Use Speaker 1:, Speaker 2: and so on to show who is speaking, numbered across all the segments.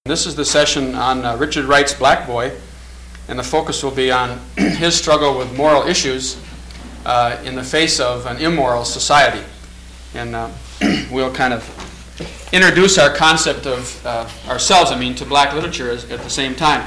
Speaker 1: This is the session on Richard Wright's Black Boy, and the focus will be on his struggle with moral issues in the face of an immoral society. And we'll kind of introduce our concept of ourselves, to black literature at the same time.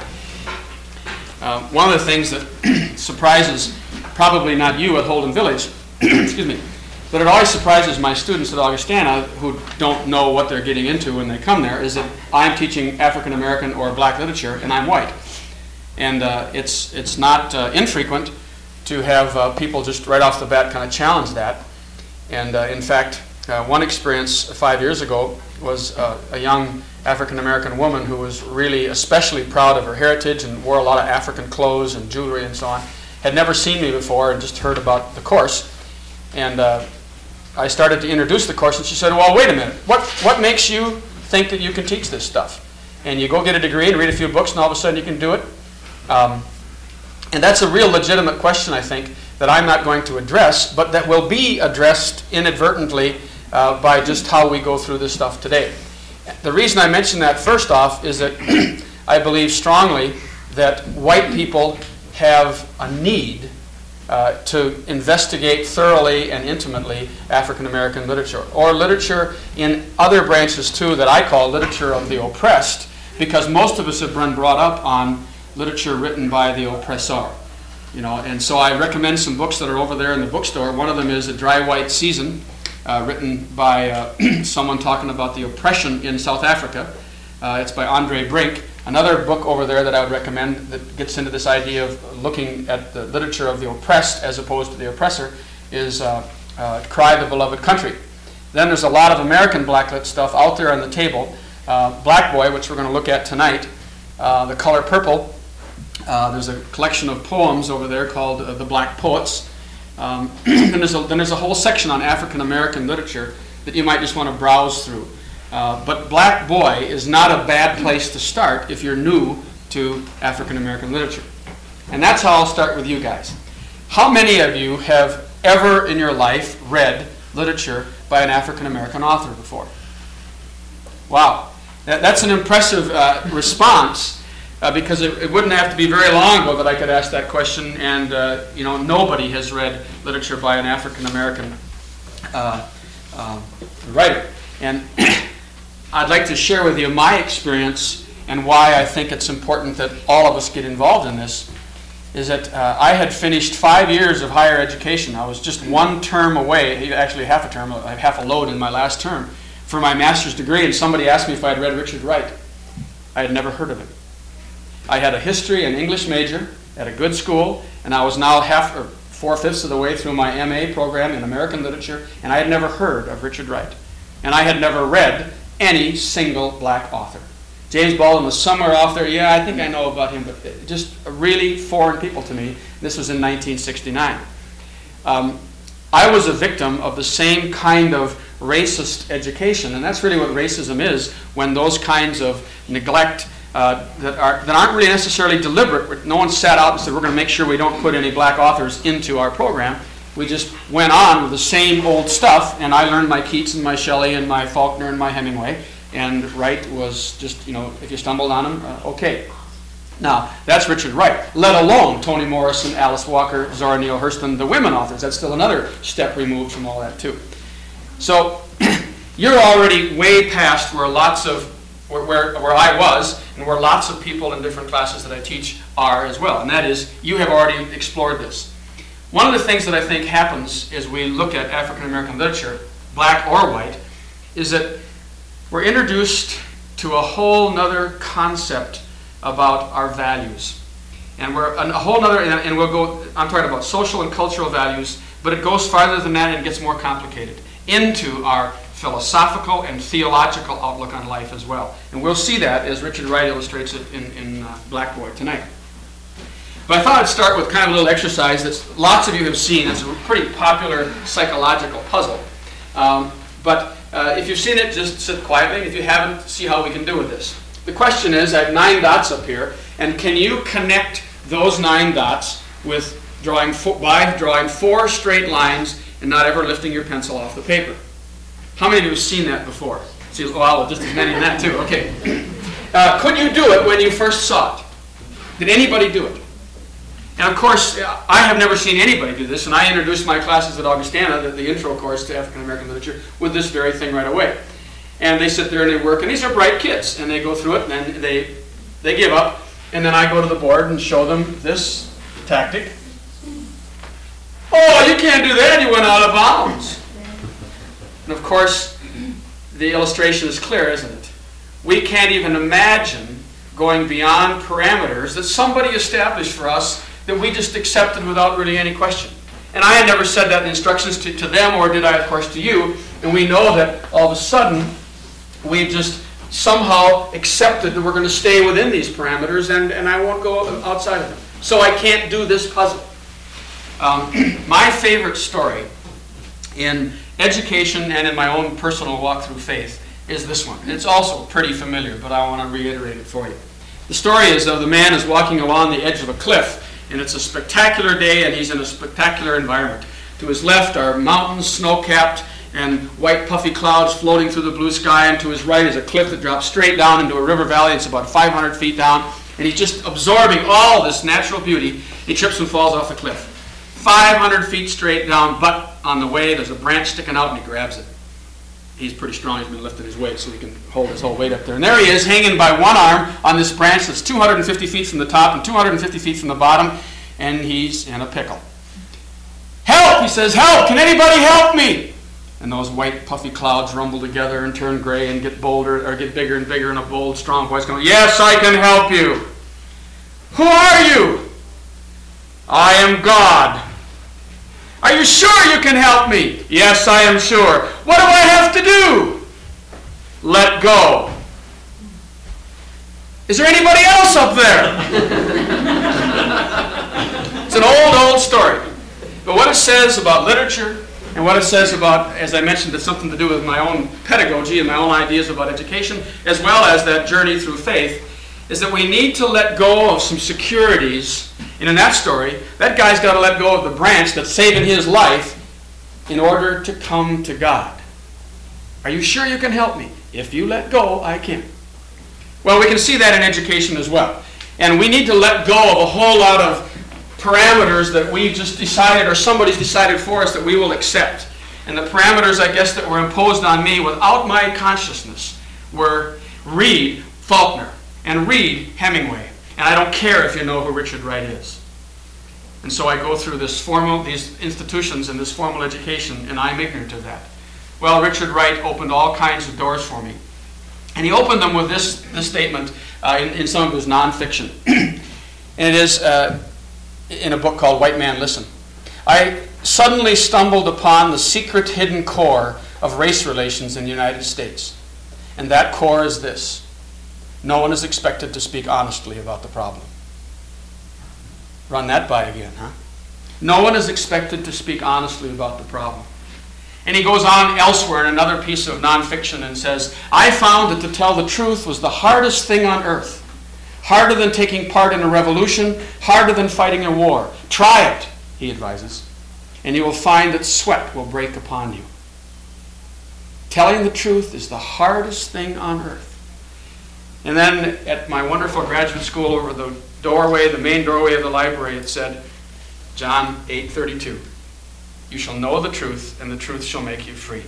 Speaker 1: One of the things that surprises probably not you at Holden Village, excuse me, but it always surprises my students at Augustana who don't know what they're getting into when they come there, is that I'm teaching African American or black literature and I'm white. And it's not infrequent to have people just right off the bat kind of challenge that. And in fact, one experience 5 years ago was a young African American woman who was really especially proud of her heritage and wore a lot of African clothes and jewelry and so on, had never seen me before and just heard about the course. And I started to introduce the course, and she said, well, wait a minute, what makes you think that you can teach this stuff? And you go get a degree and read a few books, and all of a sudden you can do it? And that's a real legitimate question, I think, that I'm not going to address, but that will be addressed inadvertently by just how we go through this stuff today. The reason I mention that first off is that I believe strongly that white people have a need to investigate thoroughly and intimately African American literature, or literature in other branches too that I call literature of the oppressed, because most of us have been brought up on literature written by the oppressor. And so I recommend some books that are over there in the bookstore. One of them is A Dry White Season, written by someone talking about the oppression in South Africa. It's by Andre Brink. Another book over there that I would recommend that gets into this idea of looking at the literature of the oppressed as opposed to the oppressor is Cry the Beloved Country. Then there's a lot of American blacklit stuff out there on the table. Black Boy, which we're going to look at tonight, The Color Purple. There's a collection of poems over there called The Black Poets. And there's a whole section on African American literature that you might just want to browse through. But Black Boy is not a bad place to start if you're new to African American literature. And that's how I'll start with you guys. How many of you have ever in your life read literature by an African American author before? Wow. That's an impressive response, because it wouldn't have to be very long ago that I could ask that question, and nobody has read literature by an African American writer. And I'd like to share with you my experience and why I think it's important that all of us get involved in this, is that I had finished 5 years of higher education. I was just one term away, actually half a load in my last term, for my master's degree, and somebody asked me if I had read Richard Wright. I had never heard of him. I had a history and English major at a good school, and I was now 4/5 of the way through my MA program in American literature, and I had never heard of Richard Wright. And I had never read any single black author. James Baldwin was somewhere off there. Yeah, I think I know about him, but just really foreign people to me. This was in 1969. I was a victim of the same kind of racist education, and that's really what racism is, when those kinds of neglect that aren't really necessarily deliberate. No one sat out and said, we're going to make sure we don't put any black authors into our program. We just went on with the same old stuff, and I learned my Keats and my Shelley and my Faulkner and my Hemingway, and Wright was just, if you stumbled on him, okay. Now, that's Richard Wright, let alone Toni Morrison, Alice Walker, Zora Neale Hurston, the women authors. That's still another step removed from all that, too. So, you're already way past where where I was, and where lots of people in different classes that I teach are as well, and that is, you have already explored this. One of the things that I think happens as we look at African American literature, black or white, is that we're introduced to a whole nother concept about our values. And we'll go, I'm talking about social and cultural values, but it goes farther than that and gets more complicated, into our philosophical and theological outlook on life as well. And we'll see that as Richard Wright illustrates it in Black Boy tonight. But I thought I'd start with kind of a little exercise that lots of you have seen. It's a pretty popular psychological puzzle. But if you've seen it, just sit quietly. If you haven't, see how we can do with this. The question is, I have 9 dots up here, and can you connect those 9 dots with drawing 4 straight lines and not ever lifting your pencil off the paper? How many of you have seen that before? See, well, just as many in that too. Okay. Could you do it when you first saw it? Did anybody do it? And of course, I have never seen anybody do this, and I introduced my classes at Augustana, the intro course to African American literature, with this very thing right away. And they sit there and they work, and these are bright kids, and they go through it, and then they give up, and then I go to the board and show them this tactic. Oh, you can't do that, you went out of bounds. And of course, the illustration is clear, isn't it? We can't even imagine going beyond parameters that somebody established for us that we just accepted without really any question. And I had never said that in the instructions to them, or did I, of course, to you. And we know that all of a sudden, we just somehow accepted that we're going to stay within these parameters, and I won't go outside of them. So I can't do this puzzle. My favorite story in education and in my own personal walk through faith is this one. It's also pretty familiar, but I want to reiterate it for you. The story is of the man is walking along the edge of a cliff, and it's a spectacular day, and he's in a spectacular environment. To his left are mountains, snow-capped, and white puffy clouds floating through the blue sky, and to his right is a cliff that drops straight down into a river valley. It's about 500 feet down, and he's just absorbing all this natural beauty. He trips and falls off the cliff. 500 feet straight down, but on the way there's a branch sticking out, and he grabs it. He's pretty strong. He's been lifting his weight so he can hold his whole weight up there. And there he is, hanging by one arm on this branch that's 250 feet from the top and 250 feet from the bottom, and he's in a pickle. Help! He says, help! Can anybody help me? And those white puffy clouds rumble together and turn gray and get bolder, or get bigger and bigger, and a bold, strong voice going, yes, I can help you. Who are you? I am God. Are you sure you can help me? Yes, I am sure. What do I have to do? Let go. Is there anybody else up there? It's an old story. But what it says about literature, and what it says about, as I mentioned, it's something to do with my own pedagogy and my own ideas about education, as well as that journey through faith, is that we need to let go of some securities. And in that story, that guy's got to let go of the branch that's saving his life in order to come to God. Are you sure you can help me? If you let go, I can. Well, we can see that in education as well. And we need to let go of a whole lot of parameters that we've just decided, or somebody's decided for us, that we will accept. And the parameters, I guess, that were imposed on me without my consciousness were read Faulkner and read Hemingway. And I don't care if you know who Richard Wright is. And so I go through these institutions and this formal education, and I'm ignorant of that. Well, Richard Wright opened all kinds of doors for me. And he opened them with this statement in some of his nonfiction. And it is in a book called White Man Listen. I suddenly stumbled upon the secret hidden core of race relations in the United States. And that core is this. No one is expected to speak honestly about the problem. Run that by again, huh? No one is expected to speak honestly about the problem. And he goes on elsewhere in another piece of nonfiction and says, I found that to tell the truth was the hardest thing on earth. Harder than taking part in a revolution, harder than fighting a war. Try it, he advises, and you will find that sweat will break upon you. Telling the truth is the hardest thing on earth. And then at my wonderful graduate school, over the doorway, the main doorway of the library, it said, John 8:32, you shall know the truth, and the truth shall make you free.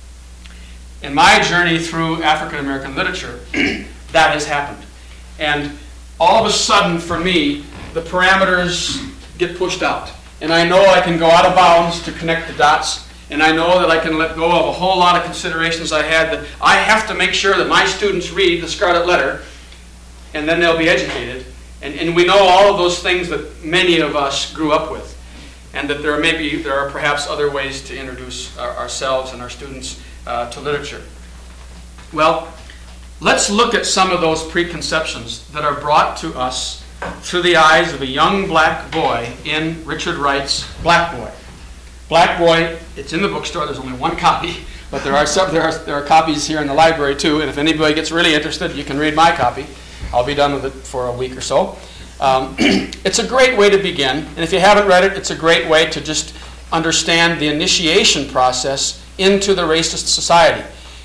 Speaker 1: In my journey through African American literature, that has happened. And all of a sudden, for me, the parameters get pushed out. And I know I can go out of bounds to connect the dots. And I know that I can let go of a whole lot of considerations I had, that I have to make sure that my students read the Scarlet Letter, and then they'll be educated. And we know all of those things that many of us grew up with. And that there are perhaps other ways to introduce ourselves and our students to literature. Well, let's look at some of those preconceptions that are brought to us through the eyes of a young black boy in Richard Wright's Black Boy. Black Boy, it's in the bookstore. There's only one copy, but there are copies here in the library too. And if anybody gets really interested, you can read my copy. I'll be done with it for a week or so. It's a great way to begin, and if you haven't read it, it's a great way to just understand the initiation process into the racist society.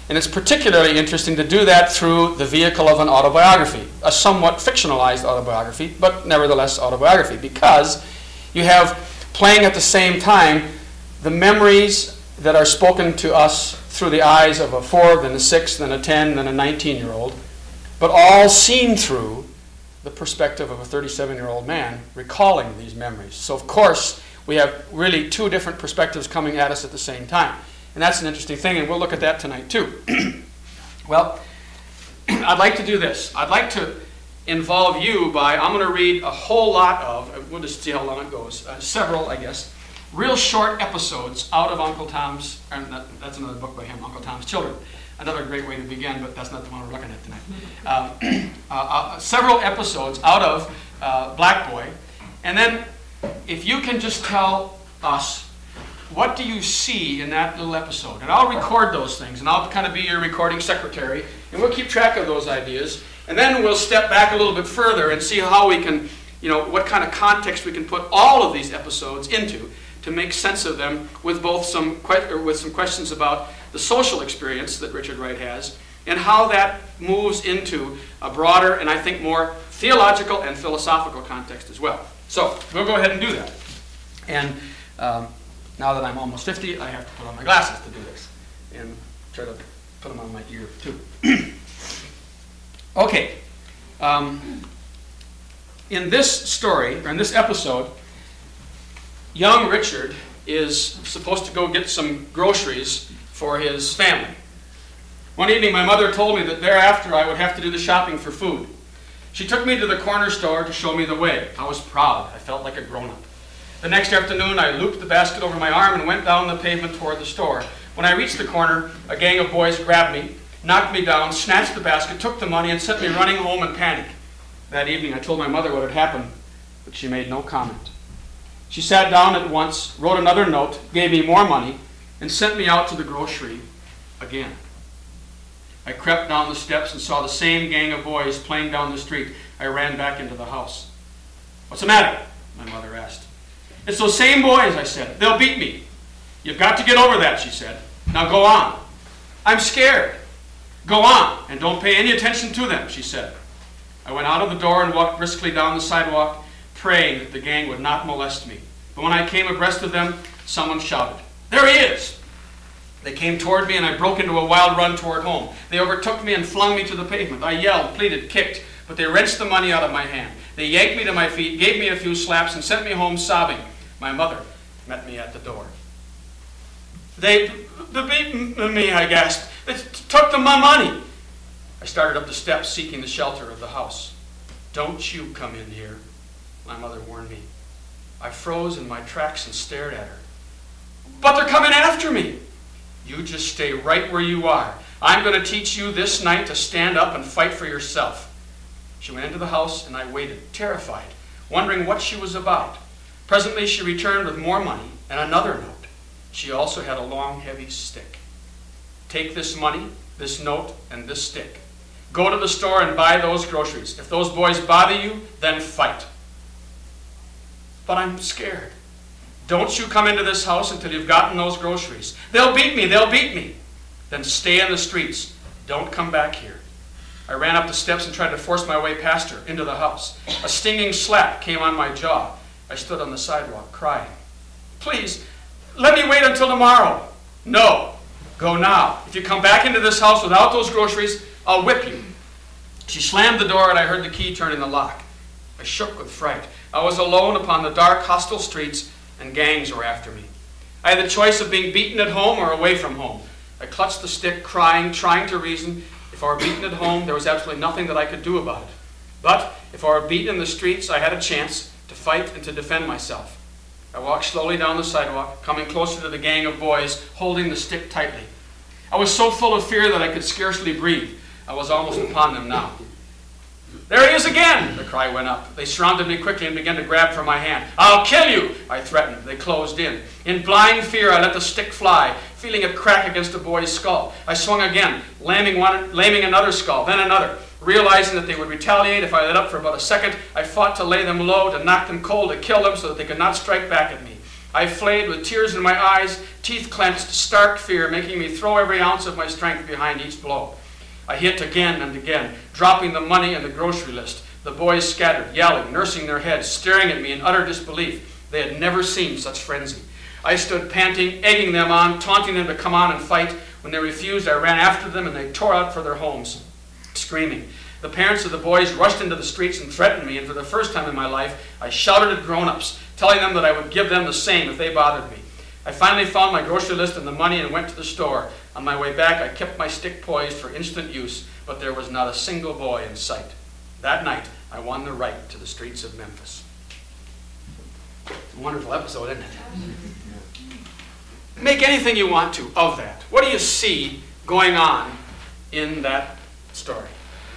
Speaker 1: And it's particularly interesting to do that through the vehicle of an autobiography, a somewhat fictionalized autobiography, but nevertheless autobiography, because you have playing at the same time the memories that are spoken to us through the eyes of a 4, then a 6, then a 10, then a 19-year-old, but all seen through the perspective of a 37-year-old man recalling these memories. So, of course, we have really two different perspectives coming at us at the same time. And that's an interesting thing, and we'll look at that tonight too. Well, I'd like to do this. I'd like to involve you by, I'm going to read a whole lot of, we'll just see how long it goes, several, I guess, real short episodes out of Uncle Tom's, and that's another book by him, Uncle Tom's Children. Another great way to begin, but that's not the one we're looking at tonight. Several episodes out of Black Boy, and then if you can just tell us, what do you see in that little episode? And I'll record those things, and I'll kind of be your recording secretary, and we'll keep track of those ideas. And then we'll step back a little bit further and see how we can, what kind of context we can put all of these episodes into to make sense of them with both some questions about the social experience that Richard Wright has and how that moves into a broader and I think more theological and philosophical context as well. So we'll go ahead and do that. And now that I'm almost 50, I have to put on my glasses to do this and try to put them on my ear too. Okay. In this story, or in this episode, young Richard is supposed to go get some groceries for his family. One evening, my mother told me that thereafter I would have to do the shopping for food. She took me to the corner store to show me the way. I was proud. I felt like a grown-up. The next afternoon, I looped the basket over my arm and went down the pavement toward the store. When I reached the corner, a gang of boys grabbed me, knocked me down, snatched the basket, took the money, and sent me running home in panic. That evening, I told my mother what had happened, but she made no comment. She sat down at once, wrote another note, gave me more money, and sent me out to the grocery again. I crept down the steps and saw the same gang of boys playing down the street. I ran back into the house. "What's the matter?" my mother asked. "It's those same boys," I said. "They'll beat me." "You've got to get over that," she said. "Now go on." "I'm scared." "Go on, and don't pay any attention to them," she said. I went out of the door and walked briskly down the sidewalk, praying that the gang would not molest me. But when I came abreast of them, someone shouted, "There he is!" They came toward me, and I broke into a wild run toward home. They overtook me and flung me to the pavement. I yelled, pleaded, kicked, but they wrenched the money out of my hand. They yanked me to my feet, gave me a few slaps, and sent me home sobbing. My mother met me at the door. They beat me," I gasped. "They took my money." I started up the steps, seeking the shelter of the house. "Don't you come in here," my mother warned me. I froze in my tracks and stared at her. "But they're coming after me." "You just stay right where you are. I'm going to teach you this night to stand up and fight for yourself." She went into the house, and I waited, terrified, wondering what she was about. Presently, she returned with more money and another note. She also had a long, heavy stick. "Take this money, this note, and this stick. Go to the store and buy those groceries. If those boys bother you, then fight." "But I'm scared." "Don't you come into this house until you've gotten those groceries. They'll beat me, they'll beat me." "Then stay in the streets. Don't come back here." I ran up the steps and tried to force my way past her into the house. A stinging slap came on my jaw. I stood on the sidewalk crying. "Please, let me wait until tomorrow." "No, go now. If you come back into this house without those groceries, I'll whip you." She slammed the door and I heard the key turn in the lock. I shook with fright. I was alone upon the dark, hostile streets, and gangs were after me. I had the choice of being beaten at home or away from home. I clutched the stick, crying, trying to reason. If I were beaten at home, there was absolutely nothing that I could do about it. But if I were beaten in the streets, I had a chance to fight and to defend myself. I walked slowly down the sidewalk, coming closer to the gang of boys, holding the stick tightly. I was so full of fear that I could scarcely breathe. I was almost upon them now. "There he is again!" the cry went up. They surrounded me quickly and began to grab for my hand. "I'll kill you!" I threatened. They closed in. In blind fear, I let the stick fly, feeling it crack against a boy's skull. I swung again, laming another skull, then another. Realizing that they would retaliate if I let up for about a second, I fought to lay them low, to knock them cold, to kill them so that they could not strike back at me. I flayed with tears in my eyes, teeth clenched, stark fear making me throw every ounce of my strength behind each blow. I hit again and again, dropping the money and the grocery list. The boys scattered, yelling, nursing their heads, staring at me in utter disbelief. They had never seen such frenzy. I stood panting, egging them on, taunting them to come on and fight. When they refused, I ran after them and they tore out for their homes, screaming. The parents of the boys rushed into the streets and threatened me, and for the first time in my life, I shouted at grown-ups, telling them that I would give them the same if they bothered me. I finally found my grocery list and the money and went to the store. On my way back, I kept my stick poised for instant use, but there was not a single boy in sight. That night, I won the right to the streets of Memphis. It's a wonderful episode, isn't it? Make anything you want to of that. What do you see going on in that story?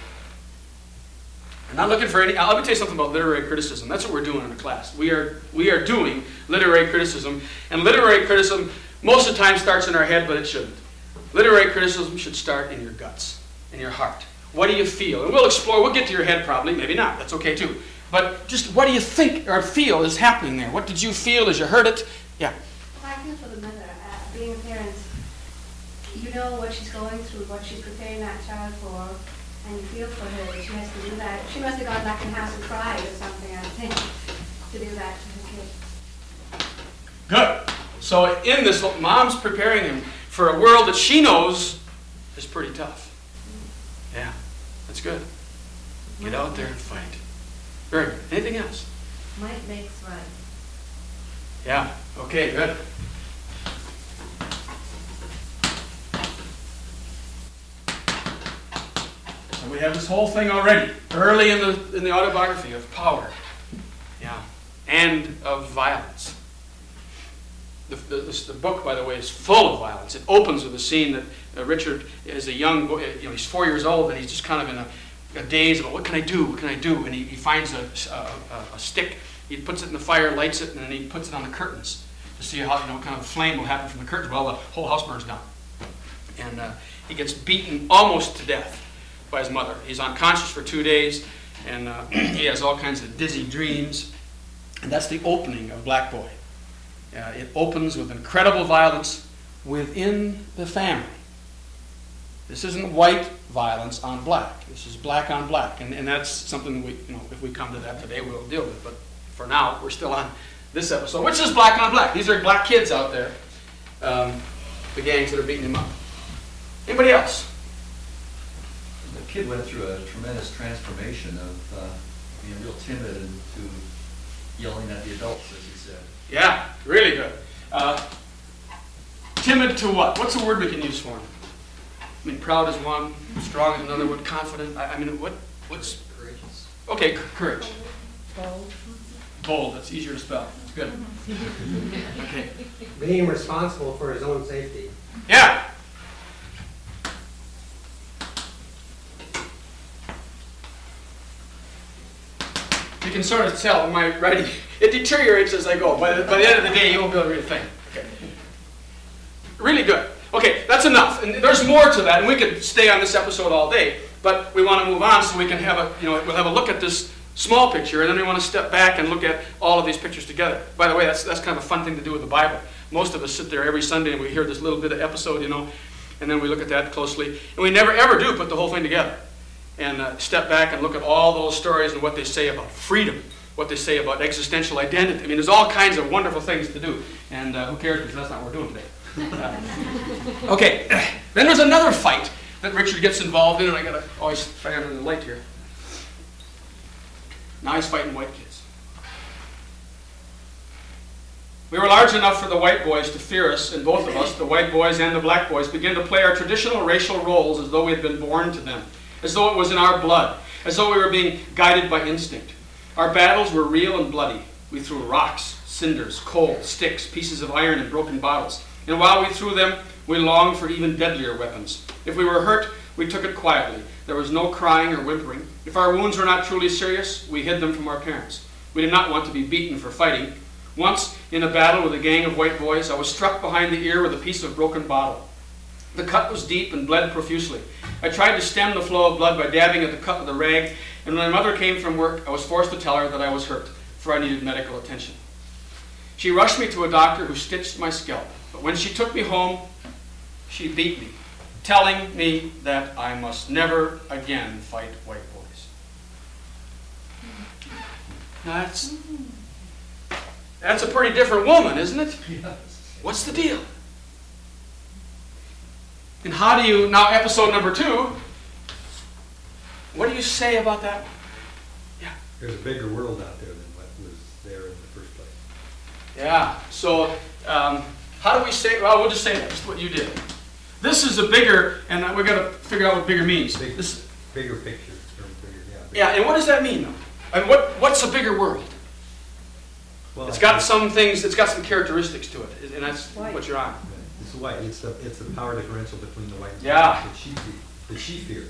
Speaker 1: I'm not looking for any. Let me tell you something about literary criticism. That's what we're doing in the class. We are doing literary criticism, and literary criticism most of the time starts in our head, but it shouldn't. Literary criticism should start in your guts, in your heart. What do you feel? And we'll explore. We'll get to your head probably, maybe not. That's okay too. But just what do you think or feel is happening there? What did you feel as you heard it? Yeah.
Speaker 2: Well, I feel for the mother. Being a parent, you know what she's going through, what she's preparing that child for. And you feel for her that she has to do that. She must have gone back in the house and cried or something, I think, to do that to her kid.
Speaker 1: Good. So in this, mom's preparing him for a world that she knows is pretty tough. Yeah, that's good. Get out there and fight. Very good. Anything else?
Speaker 2: Might makes right.
Speaker 1: Yeah. Okay, good. We have this whole thing already, early in the autobiography of power, yeah, and of violence. The book, by the way, is full of violence. It opens with a scene that Richard is a young boy. He's 4 years old, and he's just kind of in a daze about what can I do? What can I do? And he finds a stick. He puts it in the fire, lights it, and then he puts it on the curtains to see how kind of flame will happen from the curtains. Well, the whole house burns down, and he gets beaten almost to death by his mother. He's unconscious for 2 days, and he has all kinds of dizzy dreams. And that's the opening of Black Boy. It opens with incredible violence within the family. This isn't white violence on black. This is black on black, and that's something we, if we come to that today, we'll deal with. But for now, we're still on this episode, which is black on black. These are black kids out there, the gangs that are beating him up. Anybody else?
Speaker 3: The kid went through a tremendous transformation of being real timid to yelling at the adults, as he said.
Speaker 1: Yeah, really good. Timid to what? What's a word we can use for him? I mean, proud is one, strong is another word, confident. I mean, what's...
Speaker 3: Courageous.
Speaker 1: Okay, courage.
Speaker 2: Bold.
Speaker 1: Bold, that's easier to spell. That's good. Okay.
Speaker 4: Being responsible for his own safety.
Speaker 1: Yeah. You can sort of tell in my writing, it deteriorates as I go. By the end of the day, you won't be able to read a thing. Okay. Really good. Okay, that's enough. And there's more to that, and we could stay on this episode all day, but we want to move on so we can have we'll have a look at this small picture, and then we want to step back and look at all of these pictures together. By the way, that's kind of a fun thing to do with the Bible. Most of us sit there every Sunday and we hear this little bit of episode, and then we look at that closely, and we never ever do put the whole thing together and step back and look at all those stories and what they say about freedom, what they say about existential identity. I mean, there's all kinds of wonderful things to do, and who cares, because that's not what we're doing today. Okay, then there's another fight that Richard gets involved in, and I gotta always fight under the light here. Now he's fighting white kids. We were large enough for the white boys to fear us, and both of us, the white boys and the black boys, began to play our traditional racial roles as though we had been born to them, as though it was in our blood, as though we were being guided by instinct. Our battles were real and bloody. We threw rocks, cinders, coal, sticks, pieces of iron, and broken bottles. And while we threw them, we longed for even deadlier weapons. If we were hurt, we took it quietly. There was no crying or whimpering. If our wounds were not truly serious, we hid them from our parents. We did not want to be beaten for fighting. Once, in a battle with a gang of white boys, I was struck behind the ear with a piece of broken bottle. The cut was deep and bled profusely. I tried to stem the flow of blood by dabbing at the cut with a rag, and when my mother came from work, I was forced to tell her that I was hurt, for I needed medical attention. She rushed me to a doctor who stitched my scalp. But when she took me home, she beat me, telling me that I must never again fight white boys. Now that's a pretty different woman, isn't it?
Speaker 3: Yes.
Speaker 1: What's the deal? And how do you, now episode number 2, what do you say about that one? Yeah.
Speaker 5: There's a bigger world out there than what was there in the first place.
Speaker 1: Yeah, so how do we say, well, we'll just say that, just what you did. This is a bigger, and we've got to figure out what bigger means. This,
Speaker 5: Bigger picture. Bigger,
Speaker 1: yeah, and what does that mean, though? I mean, what's a bigger world?
Speaker 5: Well,
Speaker 1: It's got some things, it's got some characteristics to it, and that's
Speaker 2: White.
Speaker 1: what you're on.
Speaker 5: It's white. It's the power differential between the white and
Speaker 1: Yeah.
Speaker 5: black that she fears.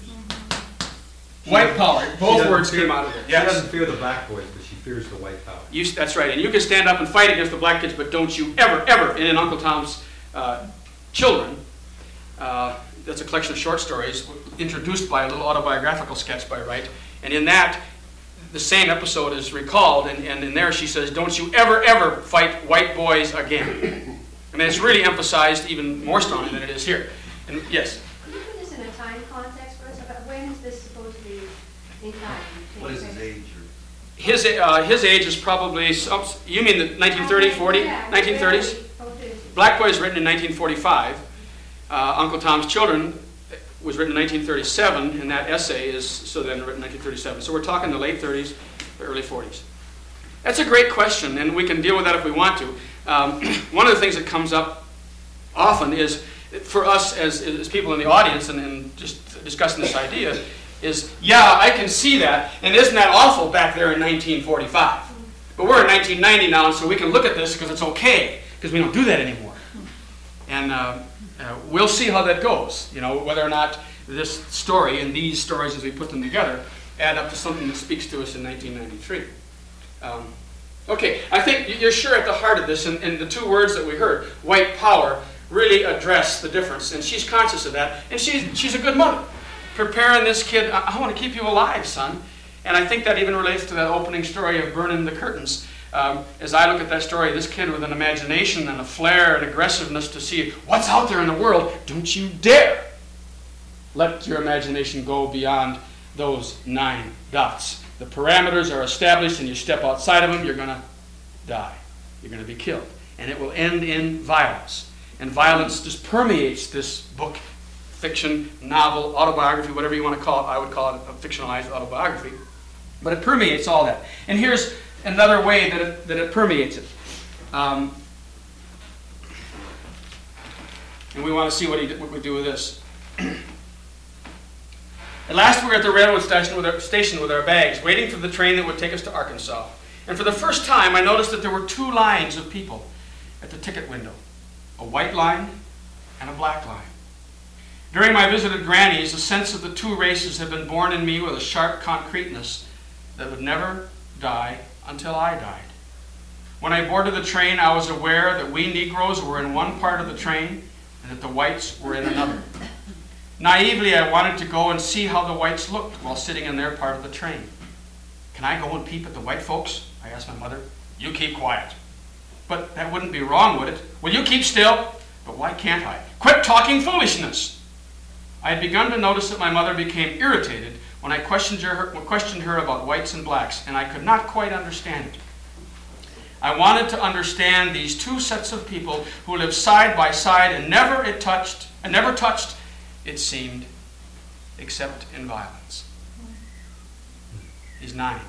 Speaker 1: White power,
Speaker 5: She
Speaker 1: both
Speaker 5: doesn't
Speaker 1: words
Speaker 5: fear-
Speaker 1: came out of it.
Speaker 5: She
Speaker 1: Yes.
Speaker 5: doesn't fear the black boys, but she fears the white power.
Speaker 1: That's right, and you can stand up and fight against the black kids, but don't you ever, ever, in Uncle Tom's Children, that's a collection of short stories introduced by a little autobiographical sketch by Wright, and in that, the same episode is recalled, and in there she says, don't you ever, ever fight white boys again. I mean, it's really emphasized even more strongly than it is here. And yes?
Speaker 2: Could you put this in a time context for us? About when is this supposed to be in time?
Speaker 3: What is his age?
Speaker 1: His age is probably, you mean the 1930, 40,
Speaker 2: Yeah,
Speaker 1: 1930s? Black Boy is written in 1945. Uncle Tom's Children was written in 1937, and that essay is written in 1937. So we're talking the late 30s, the early 40s. That's a great question, and we can deal with that if we want to. One of the things that comes up often is, for us as people in the audience and just discussing this idea, is, yeah, I can see that, and isn't that awful back there in 1945? But we're in 1990 now, so we can look at this because it's okay, because we don't do that anymore. And we'll see how that goes, whether or not this story and these stories as we put them together add up to something that speaks to us in 1993. Okay, I think you're sure at the heart of this, and the two words that we heard, white power, really address the difference, and she's conscious of that, and she's a good mother. Preparing this kid, I want to keep you alive, son. And I think that even relates to that opening story of Burning the Curtains. As I look at that story, this kid with an imagination and a flair and aggressiveness to see what's out there in the world, don't you dare let your imagination go beyond those 9 dots. The parameters are established, and you step outside of them, you're going to die. You're going to be killed. And it will end in violence. And violence just permeates this book, fiction, novel, autobiography, whatever you want to call it. I would call it a fictionalized autobiography. But it permeates all that. And here's another way that it permeates it. And we want to see what we do with this. At last we were at the railroad station with our bags, waiting for the train that would take us to Arkansas. And for the first time, I noticed that there were 2 lines of people at the ticket window. A white line and a black line. During my visit at Granny's, a sense of the 2 races had been born in me with a sharp concreteness that would never die until I died. When I boarded the train, I was aware that we Negroes were in one part of the train and that the whites were in another. Naively, I wanted to go and see how the whites looked while sitting in their part of the train. Can I go and peep at the white folks? I asked my mother. You keep quiet. But that wouldn't be wrong, would it? Will you keep still? But why can't I? Quit talking foolishness! I had begun to notice that my mother became irritated when I questioned her about whites and blacks, and I could not quite understand it. I wanted to understand these 2 sets of people who lived side by side and never touched, it seemed, except in violence. He's 9.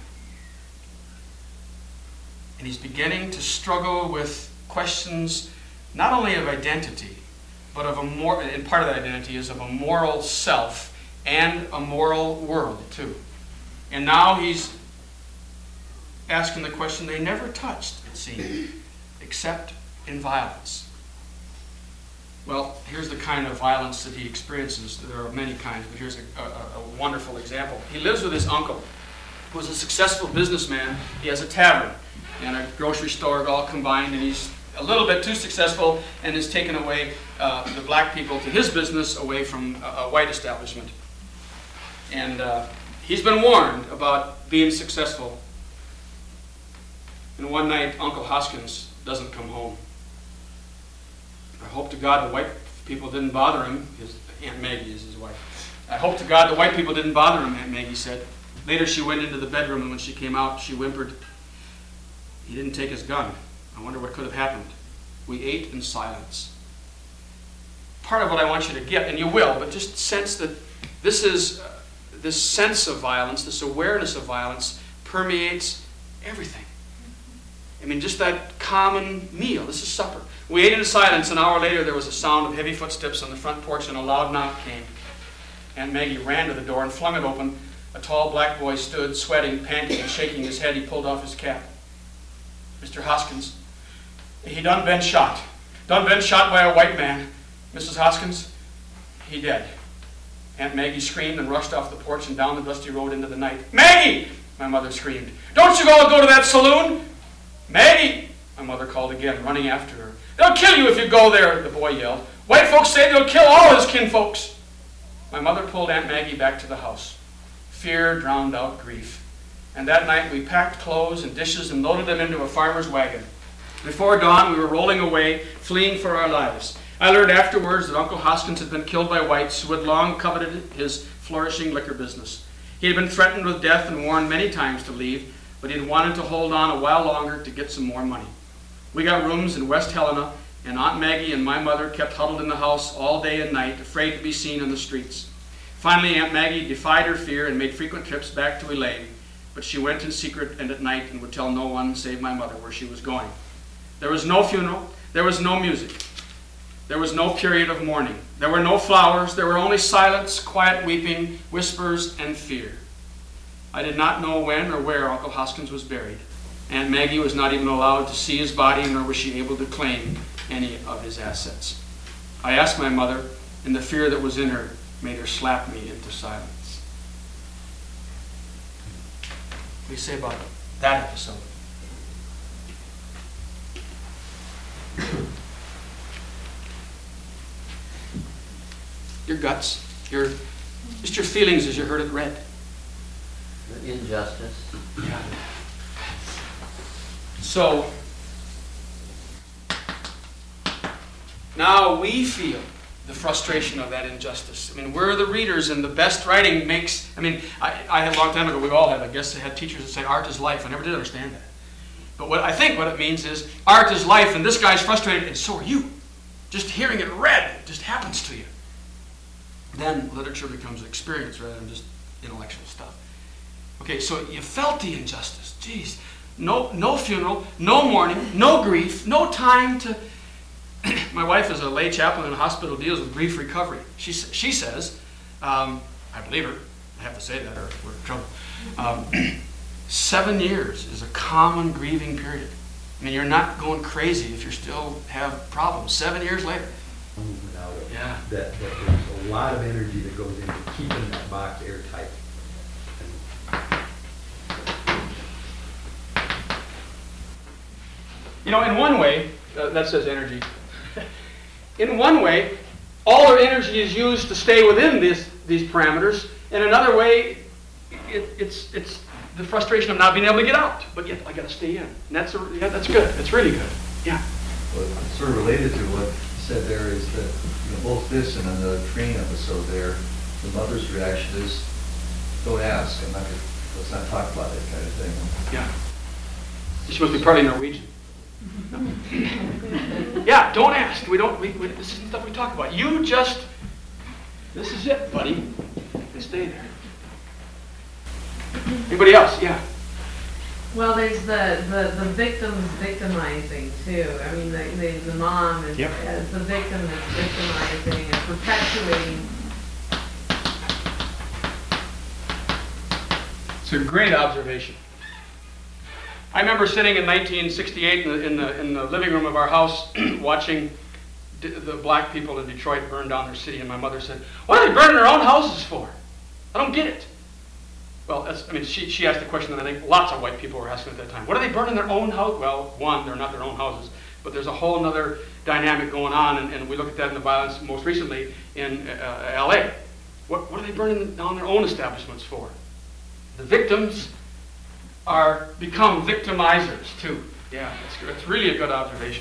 Speaker 1: And he's beginning to struggle with questions not only of identity, but of and part of that identity is of a moral self and a moral world too. And now he's asking the question they never touched, it seemed, except in violence. Well, here's the kind of violence that he experiences. There are many kinds, but here's a wonderful example. He lives with his uncle, who's a successful businessman. He has a tavern and a grocery store all combined, and he's a little bit too successful and has taken away the black people to his business away from a white establishment. And he's been warned about being successful. And one night, Uncle Hoskins doesn't come home. I hope to God the white people didn't bother him. His Aunt Maggie is his wife. I hope to God the white people didn't bother him, Aunt Maggie said. Later she went into the bedroom, and when she came out, she whimpered, "He didn't take his gun. I wonder what could have happened." We ate in silence. Part of what I want you to get, and you will, but just sense that this is this sense of violence, this awareness of violence permeates everything. I mean, just that common meal. This is supper. We ate in silence. An hour later, there was a sound of heavy footsteps on the front porch, and a loud knock came. Aunt Maggie ran to the door and flung it open. A tall black boy stood, sweating, panting, and shaking his head. He pulled off his cap. "Mr. Hoskins, he done been shot. Done been shot by a white man. Mrs. Hoskins, he dead." Aunt Maggie screamed and rushed off the porch and down the dusty road into the night. "Maggie!" my mother screamed. "Don't you go to that saloon!" "Maggie!" my mother called again, running after her. "They'll kill you if you go there," the boy yelled. "White folks say they'll kill all his kinfolks." My mother pulled Aunt Maggie back to the house. Fear drowned out grief. And that night we packed clothes and dishes and loaded them into a farmer's wagon. Before dawn, we were rolling away, fleeing for our lives. I learned afterwards that Uncle Hoskins had been killed by whites who had long coveted his flourishing liquor business. He had been threatened with death and warned many times to leave, but he had wanted to hold on a while longer to get some more money. We got rooms in West Helena, and Aunt Maggie and my mother kept huddled in the house all day and night, afraid to be seen in the streets. Finally, Aunt Maggie defied her fear and made frequent trips back to Elaine, but she went in secret and at night and would tell no one save my mother where she was going. There was no funeral. There was no music. There was no period of mourning. There were no flowers. There were only silence, quiet weeping, whispers, and fear. I did not know when or where Uncle Hoskins was buried. Aunt Maggie was not even allowed to see his body, nor was she able to claim any of his assets. I asked my mother, and the fear that was in her made her slap me into silence. What do you say about that episode? Your guts, just your feelings as you heard it read.
Speaker 6: The injustice.
Speaker 1: Yeah. So, now we feel the frustration of that injustice. I mean, we're the readers, and the best writing makes, I had a long time ago, we all had, I guess, had teachers that say art is life. I never did understand that. But what it means is art is life, and this guy's frustrated, and so are you. Just hearing it read, it just happens to you. Then literature becomes an experience rather than just intellectual stuff. Okay, so you felt the injustice. Jeez. No funeral, no mourning, no grief, no time to... My wife is a lay chaplain in a hospital, deals with grief recovery. She says, I believe her, I have to say that or we're in trouble. 7 years is a common grieving period. I mean, you're not going crazy if you still have problems 7 years later.
Speaker 5: Without it.
Speaker 1: Yeah.
Speaker 5: That there's a lot of energy that goes into keeping that box airtight.
Speaker 1: You know, in one way, that says energy. In one way, all our energy is used to stay within these parameters. In another way, it's the frustration of not being able to get out. But yet, I got to stay in. And that's good. That's really good. Yeah.
Speaker 3: Well, sort of related to what you said there is that both this and on the train episode there, the mother's reaction is, "Don't ask. Let's not talk about it," kind of thing.
Speaker 1: Yeah. She must be partly Norwegian. No. Yeah, don't ask. This isn't stuff we talk about. This is it, buddy. And stay there. Anybody else? Yeah.
Speaker 7: Well, there's the victims victimizing too. I mean, the mom is
Speaker 1: Yep.
Speaker 7: as the victim is victimizing and perpetuating.
Speaker 1: It's a great observation. I remember sitting in 1968 in the living room of our house watching the black people in Detroit burn down their city, and my mother said, "What are they burning their own houses for? I don't get it." Well, she asked the question that I think lots of white people were asking at that time. What are they burning their own house? Well, one, they're not their own houses, but there's a whole other dynamic going on, and we look at that in the violence most recently in L.A. What are they burning down their own establishments for? The victims become victimizers too. Yeah, it's really a good observation.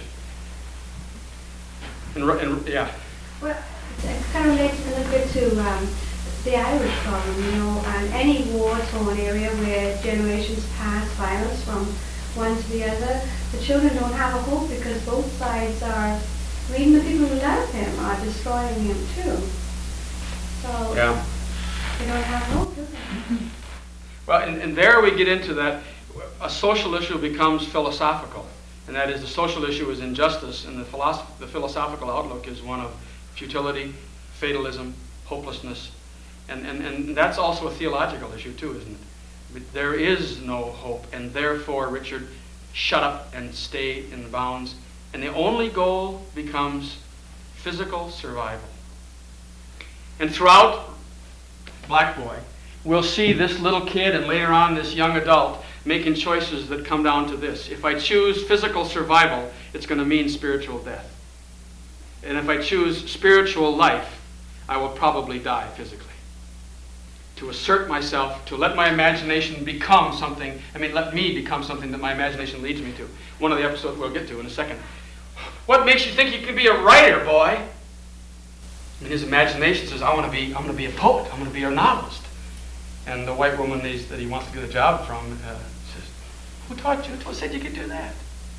Speaker 1: And yeah.
Speaker 2: Well, it kind of relates a little bit to the Irish problem, and any war-torn area where generations pass violence from one to the other, the children don't have a hope because both sides are, even the people who love him are destroying him too. So
Speaker 1: Yeah.
Speaker 2: they don't have hope, do they?
Speaker 1: Well, and there we get into that. A social issue becomes philosophical, and that is the social issue is injustice, and the philosophical outlook is one of futility, fatalism, hopelessness, and that's also a theological issue too, isn't it? But there is no hope, and therefore, Richard, shut up and stay in the bounds, and the only goal becomes physical survival. And throughout Black Boy, we'll see this little kid and later on this young adult making choices that come down to this. If I choose physical survival, it's going to mean spiritual death. And if I choose spiritual life, I will probably die physically. To assert myself, to let my imagination become something, let me become something that my imagination leads me to. One of the episodes we'll get to in a second. What makes you think you can be a writer, boy? And his imagination says, I want to be a poet. I'm going to be a novelist. And the white woman that he wants to get a job from says, who taught you? Who said you could do that?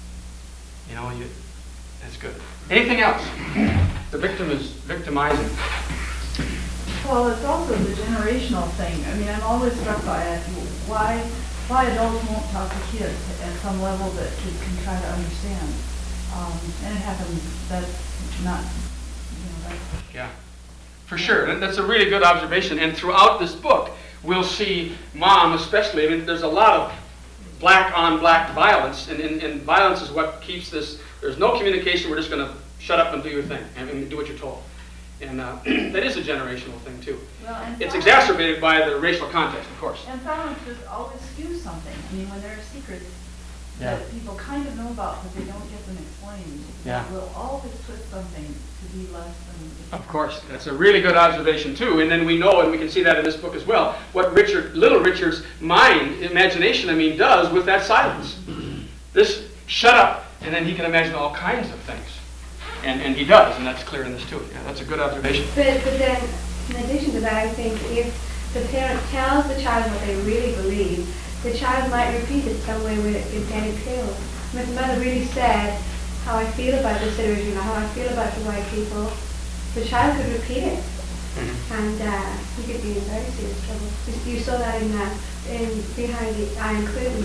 Speaker 1: That's good. Anything else? The victim is victimizing.
Speaker 8: Well, it's also the generational thing. I'm always struck by it. Why adults won't talk to kids at some level that kids can try to understand. And it happens. That's not,
Speaker 1: Yeah, for sure. And that's a really good observation. And throughout this book, we'll see Mom especially. There's a lot of black-on-black violence, and violence is what keeps this. There's no communication. We're just going to shut up and do your thing and do what you're told. And that is a generational thing, too.
Speaker 8: well, and
Speaker 1: It's
Speaker 8: silence-
Speaker 1: exacerbated by the racial context, of course.
Speaker 8: And silence just always skews something. When there are secrets that people kind of know about, but they don't get them explained,
Speaker 1: Yeah.
Speaker 8: that will always twist something to be less than.
Speaker 1: Of course, that's a really good observation too. And then we know, and we can see that in this book as well, what little Richard's imagination, does with that silence. This shut up, and then he can imagine all kinds of things, and he does, and that's clear in this too. Yeah, that's a good observation.
Speaker 2: But then, in addition to that, I think if the parent tells the child what they really believe, the child might repeat it some way where it can appeal. If the mother really said how I feel about this situation, how I feel about the white people, the child could repeat it, and he could be in very serious trouble. You saw that in Behind the Iron Curtain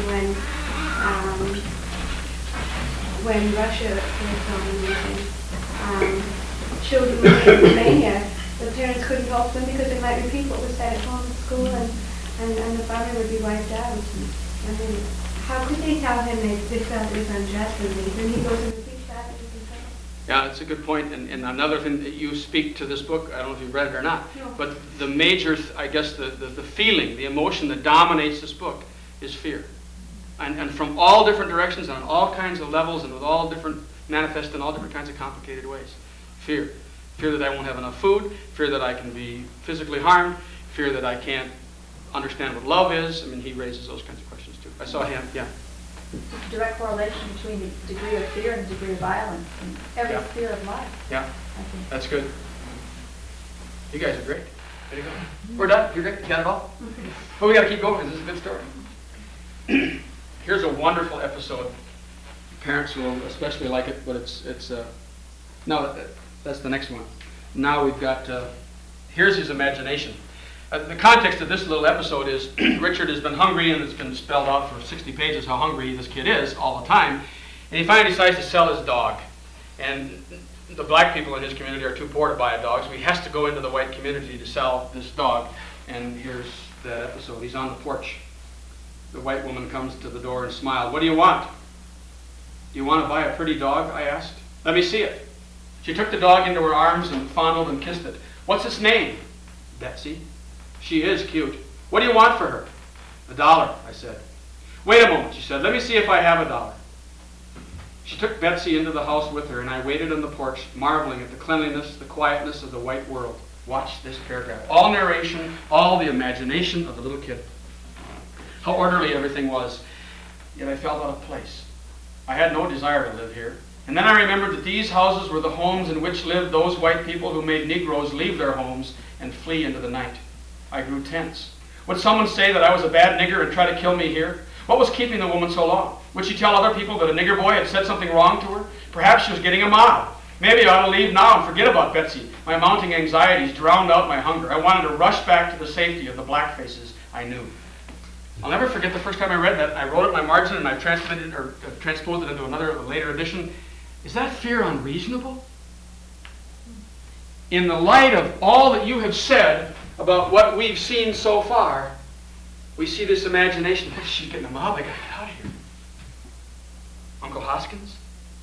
Speaker 2: when Russia was dominating. Children in Romania, the parents couldn't talk to them because they might repeat what was said at home at school, and the family would be wiped out. How could they tell him they felt it was unjust and then he goes and repeats that?
Speaker 1: Yeah, that's a good point. And another thing that you speak to this book, I don't know if you've read it or not,
Speaker 2: No.
Speaker 1: but the major, the feeling, the emotion that dominates this book is fear. And from all different directions and on all kinds of levels and with all different, manifest in all different kinds of complicated ways. Fear. Fear that I won't have enough food, fear that I can be physically harmed, fear that I can't understand what love is. He raises those kinds of questions too. I saw him, yeah.
Speaker 8: Direct correlation between the degree of fear and the degree of violence in every
Speaker 1: Yeah.
Speaker 8: sphere of life,
Speaker 1: Yeah,
Speaker 8: I think.
Speaker 1: that's good. You guys are great. There you go. We're done. You're great. You got it all? But we got to keep going because this is a good story. Here's a wonderful episode. Parents will especially like it, but it's no, that's the next one. Now we've got, here's his imagination. The context of this little episode is Richard has been hungry, and it's been spelled out for 60 pages how hungry this kid is all the time. And he finally decides to sell his dog. And the black people in his community are too poor to buy a dog, so he has to go into the white community to sell this dog. And here's that episode. He's on the porch. The white woman comes to the door and smiled. What do you want? Do you want to buy a pretty dog? I asked. Let me see it. She took the dog into her arms and fondled and kissed it. What's its name? Betsy. She is cute. What do you want for her? $1, I said. Wait a moment, she said. Let me see if I have $1. She took Betsy into the house with her, and I waited on the porch, marveling at the cleanliness, the quietness of the white world. Watch this paragraph. All narration, all the imagination of the little kid. How orderly everything was. Yet I felt out of place. I had no desire to live here. And then I remembered that these houses were the homes in which lived those white people who made Negroes leave their homes and flee into the night. I grew tense. Would someone say that I was a bad nigger and try to kill me here? What was keeping the woman so long? Would she tell other people that a nigger boy had said something wrong to her? Perhaps she was getting a mob. Maybe I ought to leave now and forget about Betsy. My mounting anxieties drowned out my hunger. I wanted to rush back to the safety of the black faces I knew. I'll never forget the first time I read that. I wrote it in my margin and I transposed it into another later edition. Is that fear unreasonable? In the light of all that you have said about what we've seen so far, we see this imagination. She's getting a mob. I got to get out of here. Uncle Hoskins?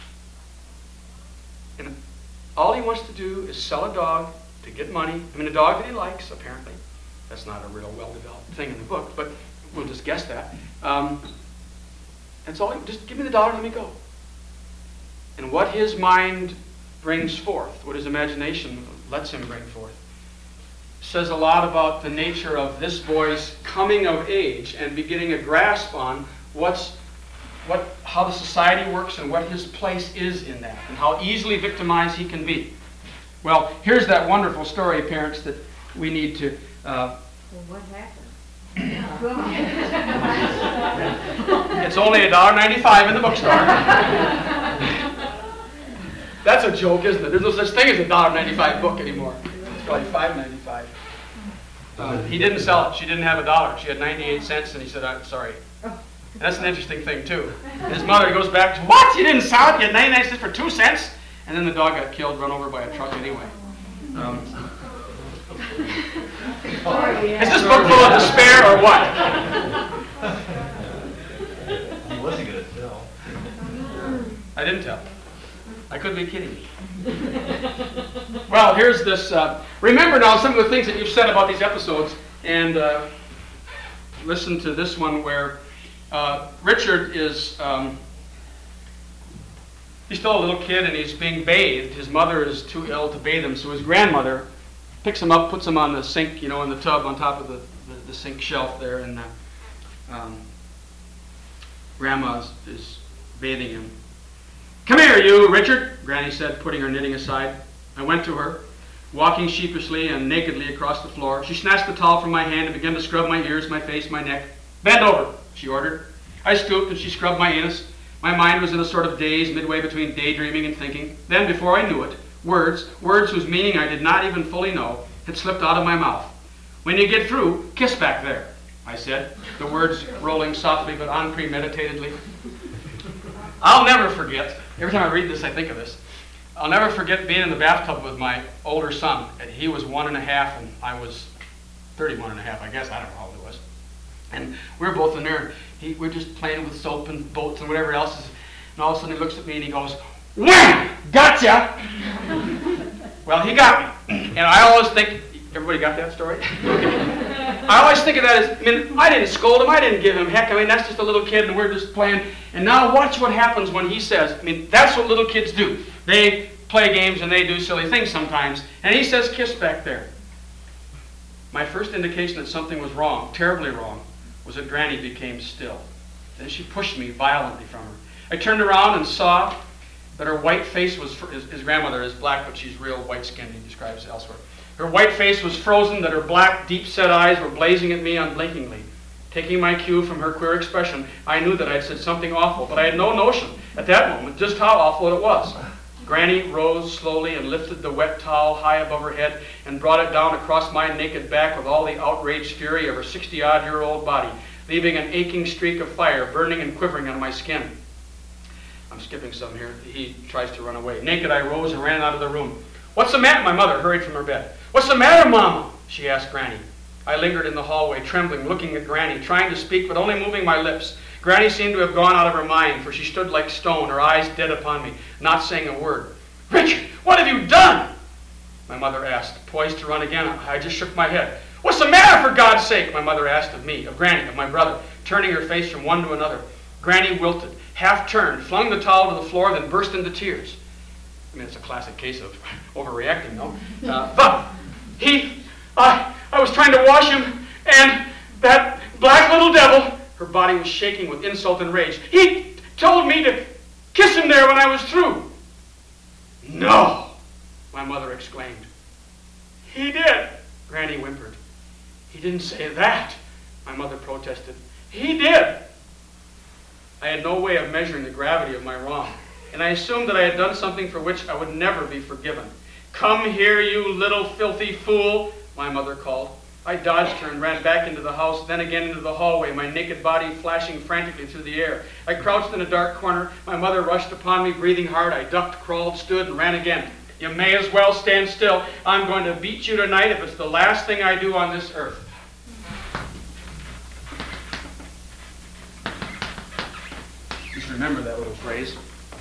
Speaker 1: And all he wants to do is sell a dog to get money. I mean, a dog that he likes, apparently. That's not a real well-developed thing in the book, but we'll just guess that. That's all. Just give me the dollar and let me go. And what his mind brings forth, what his imagination lets him bring forth, says a lot about the nature of this boy's coming of age and beginning a grasp on how the society works and what his place is in that, and how easily victimized he can be. Well, here's that wonderful story, parents, that we need to...
Speaker 7: Well, what happened?
Speaker 1: It's only $1.95 in the bookstore. That's a joke, isn't it? There's no such thing as a $1.95 book anymore. It's probably $5.95. He didn't sell it. She didn't have a dollar. She had 98 cents, and he said, "I'm sorry." And that's an interesting thing, too. And his mother goes back to, "What? You didn't sell it? You had 99 cents for 2 cents?" And then the dog got killed, run over by a truck anyway. Is this book full of despair or what?
Speaker 3: He wasn't going to tell.
Speaker 1: I didn't tell. I could be kidding. Well, here's this. Remember now some of the things that you've said about these episodes, and listen to this one where Richard is, he's still a little kid and he's being bathed. His mother is too ill to bathe him, so his grandmother picks him up, puts him on the sink, in the tub on top of the sink shelf there, and Grandma is bathing him. "Come here, you, Richard," Granny said, putting her knitting aside. I went to her, walking sheepishly and nakedly across the floor. She snatched the towel from my hand and began to scrub my ears, my face, my neck. "Bend over," she ordered. I stooped and she scrubbed my anus. My mind was in a sort of daze midway between daydreaming and thinking. Then, before I knew it, words whose meaning I did not even fully know, had slipped out of my mouth. "When you get through, kiss back there," I said, the words rolling softly but unpremeditatedly. I'll never forget, every time I read this I think of this, I'll never forget being in the bathtub with my older son. He was 1.5 and I was 31.5, I guess, I don't know how old he was. And we were both in there, we're just playing with soap and boats and whatever else, and all of a sudden he looks at me and he goes, "Wham! Gotcha!" Well, he got me. And I always think, everybody got that story? I always think of that as, I didn't scold him, I didn't give him heck, that's just a little kid and we're just playing. And now watch what happens when he says, that's what little kids do. They play games and they do silly things sometimes. And he says, "Kiss back there." My first indication that something was wrong, terribly wrong, was that Granny became still. Then she pushed me violently from her. I turned around and saw that her white face was, his grandmother is black, but she's real white-skinned, he describes it elsewhere. Her white face was frozen, that her black, deep-set eyes were blazing at me unblinkingly. Taking my cue from her queer expression, I knew that I had said something awful, but I had no notion at that moment just how awful it was. Granny rose slowly and lifted the wet towel high above her head and brought it down across my naked back with all the outraged fury of her 60-odd-year-old body, leaving an aching streak of fire burning and quivering on my skin. I'm skipping some here. He tries to run away. Naked, I rose and ran out of the room. "What's the matter?" My mother hurried from her bed. "What's the matter, Mama?" she asked Granny. I lingered in the hallway, trembling, looking at Granny, trying to speak, but only moving my lips. Granny seemed to have gone out of her mind, for she stood like stone, her eyes dead upon me, not saying a word. "Richard, what have you done?" my mother asked, poised to run again. I just shook my head. "What's the matter, for God's sake?" my mother asked of me, of Granny, of my brother, turning her face from one to another. Granny wilted, half turned, flung the towel to the floor, then burst into tears. It's a classic case of overreacting, no? But I was trying to wash him, and that black little devil, her body was shaking with insult and rage, he told me to Kiss him there when I was through. No, my mother exclaimed. He did, Granny whimpered. He didn't say that, my mother protested. He did. I had no way of measuring the gravity of my wrong, and I assumed that I had done something for which I would never be forgiven. Come here, you little filthy fool, my mother called. I dodged her and ran back into the house, then again into the hallway, my naked body flashing frantically through the air. I crouched in a dark corner. My mother rushed upon me, breathing hard. I ducked, crawled, stood, and ran again. You may as well stand still. I'm going to beat you tonight if it's the last thing I do on this earth. Just remember that little phrase.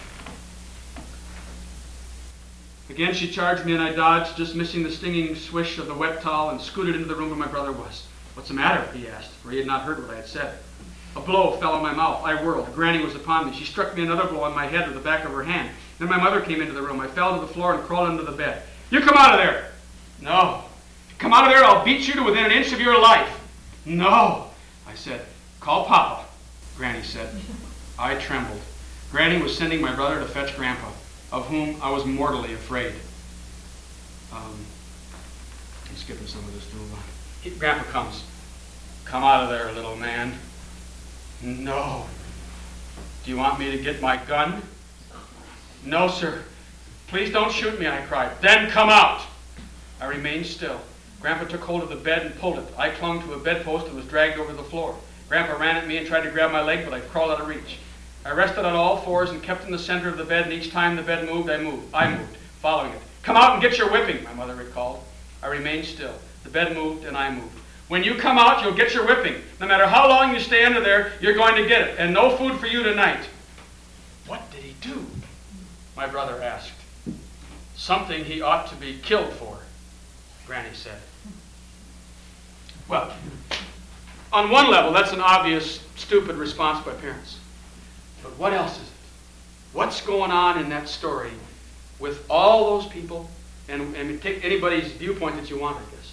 Speaker 1: Again, she charged me and I dodged, just missing the stinging swish of the wet towel, and scooted into the room where my brother was. What's the matter? He asked, for he had not heard what I had said. A blow fell on my mouth. I whirled. Granny was upon me. She struck me another blow on my head with the back of her hand. Then my mother came into the room. I fell to the floor and crawled into the bed. You come out of there! No. Come out of there, I'll beat you to within an inch of your life. No, I said. Call Papa, Granny said. I trembled. Granny was sending my brother to fetch Grandpa, of whom I was mortally afraid. I'm skipping some of this too. Grandpa comes. Come out of there, little man. No. Do you want me to get my gun? No, sir. Please don't shoot me, I cried. Then come out. I remained still. Grandpa took hold of the bed and pulled it. I clung to a bedpost and was dragged over the floor. Grandpa ran at me and tried to grab my leg, but I crawled out of reach. I rested on all fours and kept in the center of the bed, and each time the bed moved, I moved, following it. Come out and get your whipping, my mother recalled. I remained still. The bed moved, and I moved. When you come out, you'll get your whipping. No matter how long you stay under there, you're going to get it, and no food for you tonight. What did he do? My brother asked. Something he ought to be killed for, Granny said. Well, on one level, that's an obvious, stupid response by parents. But what else is it? What's going on in that story with all those people? And take anybody's viewpoint that you want, I guess.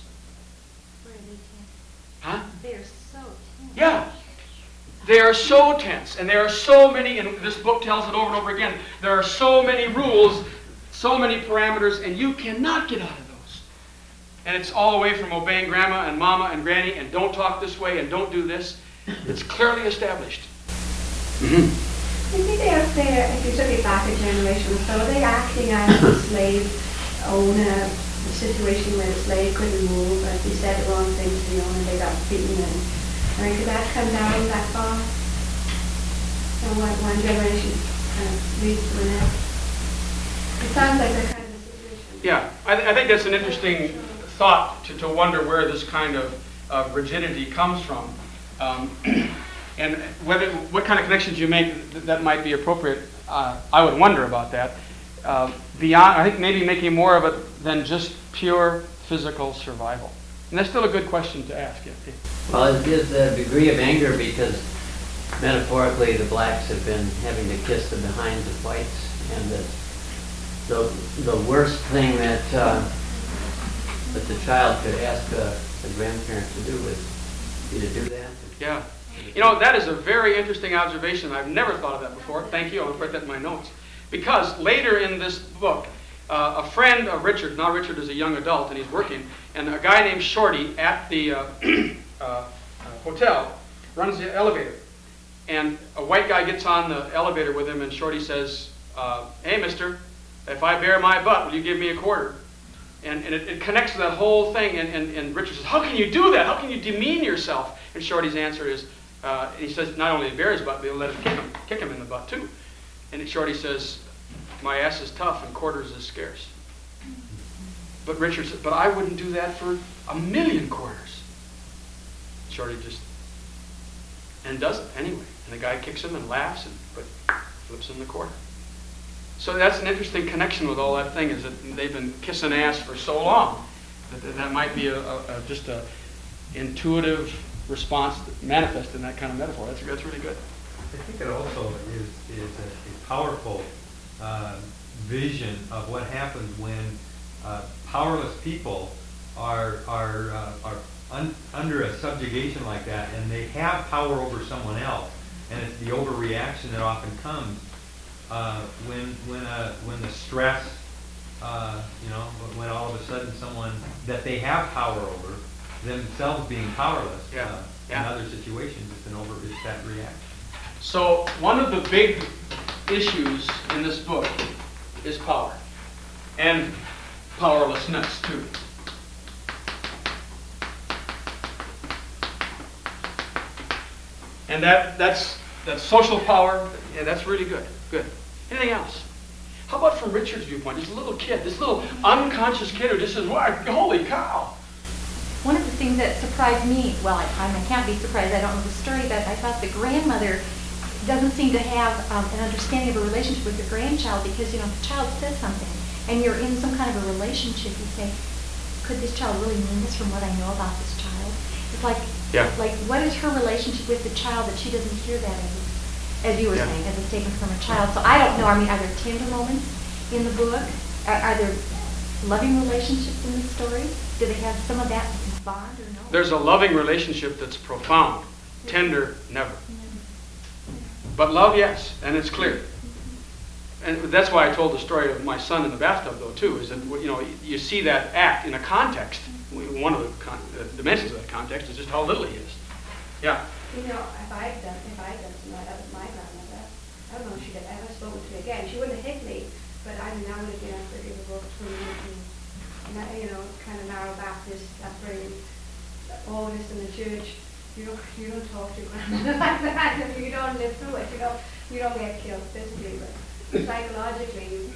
Speaker 1: Huh?
Speaker 2: They're so tense.
Speaker 1: Yeah. They are so tense, and there are so many, and this book tells it over and over again, there are so many rules, so many parameters, and you cannot get out of those. And it's all the way from obeying Grandma and Mama and Granny, and don't talk this way, and don't do this. It's clearly established.
Speaker 2: You see, they're, if you took it back a generation or so, they're acting as a slave owner, a situation where the slave couldn't move, but he said the wrong thing to the owner, they got beaten, and I mean, could that come down that far? So one generation kind of leads to the next. It sounds like that kind of a situation.
Speaker 1: Yeah, I think that's an interesting thought to wonder where this kind of rigidity comes from. And what kind of connections you make that might be appropriate, I would wonder about that. Beyond, I think maybe making more of it than just pure physical survival. And that's still a good question to ask. Yeah.
Speaker 6: Well, it gives a degree of anger because metaphorically the blacks have been having to kiss the behinds of whites, and the worst thing that the child could ask the grandparent to do would be to do that.
Speaker 1: Yeah. You know, that is a very interesting observation. I've never thought of that before. Thank you. I'll put that in my notes. Because later in this book, a friend of Richard, now Richard is a young adult and he's working, and a guy named Shorty at the hotel runs the elevator. And a white guy gets on the elevator with him, and Shorty says, hey, mister, if I bare my butt, will you give me a quarter? And it connects to that whole thing, and Richard says, how can you do that? How can you demean yourself? And Shorty's answer is, he says, not only bare his butt, but he'll let him kick him in the butt too. And Shorty says, my ass is tough and quarters is scarce. But Richard says, but I wouldn't do that for 1,000,000 quarters. Shorty just, and does it anyway. And the guy kicks him and laughs, but flips him the quarter. So that's an interesting connection with all that thing, is that they've been kissing ass for so long that might be just a intuitive response manifest in that kind of metaphor. That's really good.
Speaker 5: I think it also is a powerful vision of what happens when powerless people are under a subjugation like that, and they have power over someone else, and it's the overreaction that often comes. when the stress, when all of a sudden someone that they have power over themselves being powerless in other situations, it's that reaction.
Speaker 1: So one of the big issues in this book is power and powerlessness too. And that's social power. Yeah, that's really good. Good. Anything else? How about from Richard's viewpoint? He's a little kid, this little unconscious kid who just says, "Wow, holy cow!"
Speaker 9: One of the things that surprised me, well, I can't be surprised, I don't know the story, but I thought the grandmother doesn't seem to have an understanding of a relationship with her grandchild because, if the child says something and you're in some kind of a relationship, you say, could this child really mean this from what I know about this child? It's like, what is her relationship with the child that she doesn't hear that as you were saying, as a statement from a child? So I don't know, are there tender moments in the book? Are there loving relationships in the story? Do they have some of that bond or no?
Speaker 1: There's a loving relationship that's profound. Tender, never. But love, yes, and it's clear. And that's why I told the story of my son in the bathtub, though, too, is that, you see that act in a context. One of the dimensions of that context is just how little he is. Yeah.
Speaker 2: If I had done something like that with my grandmother, I don't know if she'd have ever spoken to me again. She wouldn't have hit me, but I would have been unforgivable between me and, kind of narrow Baptist upbringing, all this in the church. You don't talk to your grandmother like that. If you don't live through it, you don't get killed physically, but psychologically,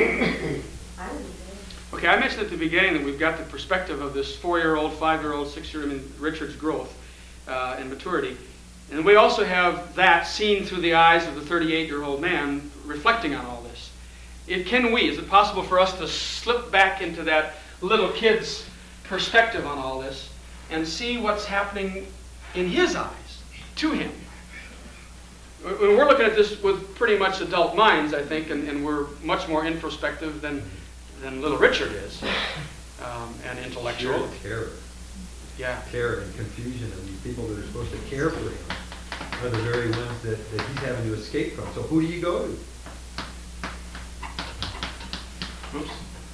Speaker 2: I wouldn't do it.
Speaker 1: Okay, I mentioned at the beginning that we've got the perspective of this 4-year-old, 5-year-old, 6-year-old, Richard's growth and maturity. And we also have that seen through the eyes of the 38-year-old man reflecting on all this. Is it possible for us to slip back into that little kid's perspective on all this and see what's happening in his eyes to him? We're looking at this with pretty much adult minds, I think, and we're much more introspective than little Richard is, and intellectual.
Speaker 5: Terror.
Speaker 1: Yeah.
Speaker 5: Terror and confusion, and these people that are supposed to care for him are the very ones that he's having to escape from. So who do you go to?
Speaker 1: Oops.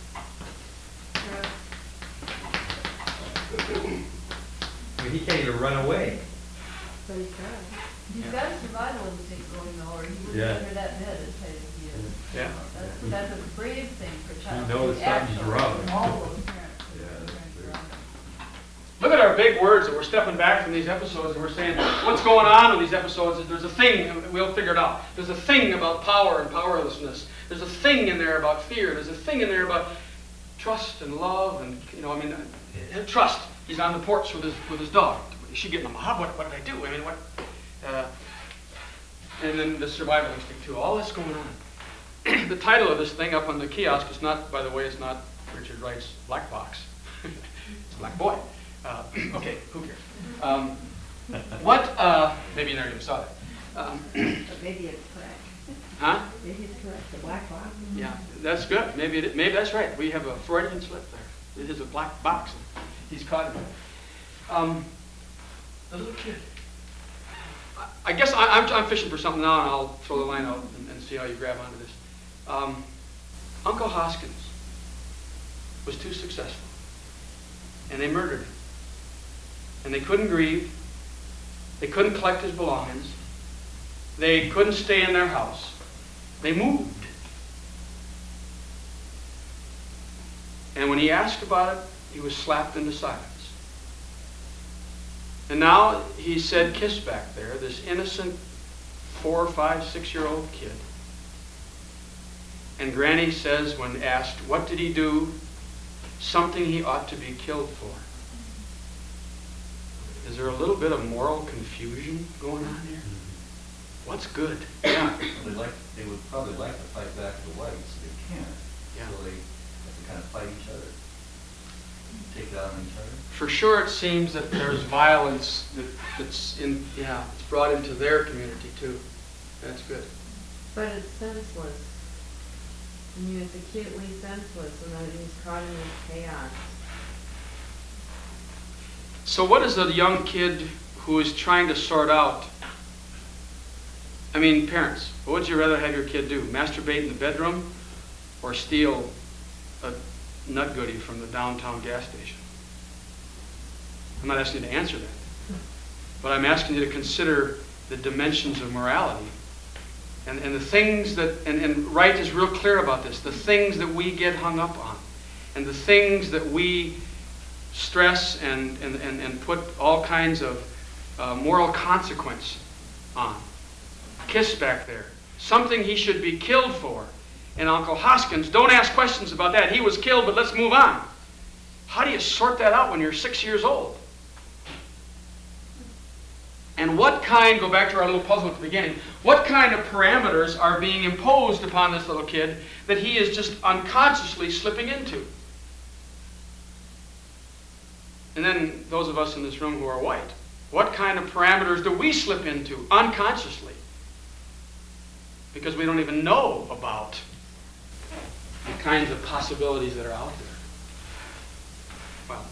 Speaker 5: I mean, he can't even run away.
Speaker 8: But he's got a survival instinct going though, or he wouldn't
Speaker 5: Yeah.
Speaker 8: be under that bed as tight as he is.
Speaker 1: Yeah.
Speaker 8: That's a brave thing for a child.
Speaker 5: He knows
Speaker 8: to act
Speaker 5: something's
Speaker 8: on,
Speaker 5: wrong.
Speaker 8: from all those parents.
Speaker 5: Yeah, that's true.
Speaker 1: Look at our big words that we're stepping back from these episodes and we're saying, what's going on in these episodes? There's a thing, and we'll figure it out. There's a thing about power and powerlessness. There's a thing in there about fear. There's a thing in there about trust and love and, trust. He's on the porch with his dog. Is she getting him? What did I do? I mean, what? And then the survival instinct too. All that's going on. The title of this thing up on the kiosk is not, by the way, it's not Richard Wright's Black Box. It's Black Boy. Okay, who cares? Maybe you never even saw it.
Speaker 9: But maybe it's correct.
Speaker 1: Huh?
Speaker 9: Maybe it's correct, the black box.
Speaker 1: Yeah, that's good. Maybe that's right. We have a Freudian slip there. It is a black box. He's caught in it. The little kid. I guess I'm fishing for something now, and I'll throw the line out and see how you grab onto this. Uncle Hoskins was too successful, and they murdered him. And they couldn't grieve. They couldn't collect his belongings. They couldn't stay in their house. They moved. And when he asked about it, he was slapped into silence. And now he said, kiss back there, this innocent 4, 5, 6-year-old kid. And Granny says, when asked, what did he do? Something he ought to be killed for. Is there a little bit of moral confusion going on here? What's good? Yeah.
Speaker 3: They would probably like to fight back the whites. They can't.
Speaker 1: Yeah.
Speaker 3: So they have to kind of fight each other. Take it out on each other.
Speaker 1: For sure it seems that there's violence it's brought into their community too. That's good.
Speaker 7: But it's senseless. I mean, it's acutely senseless, and that he's caught in this chaos.
Speaker 1: So what is a young kid who is trying to sort out I mean, parents, what would you rather have your kid do? Masturbate in the bedroom or steal a nut goodie from the downtown gas station? I'm not asking you to answer that. But I'm asking you to consider the dimensions of morality and the things that, and Wright is real clear about this, the things that we get hung up on and the things that we stress and put all kinds of moral consequence on. Kiss back there. Something he should be killed for. And Uncle Hoskins, don't ask questions about that. He was killed, but let's move on. How do you sort that out when you're 6 years old? And what kind, go back to our little puzzle at the beginning, what kind of parameters are being imposed upon this little kid that he is just unconsciously slipping into? And then those of us in this room who are white, what kind of parameters do we slip into unconsciously? Because we don't even know about the kinds of possibilities that are out there. Well,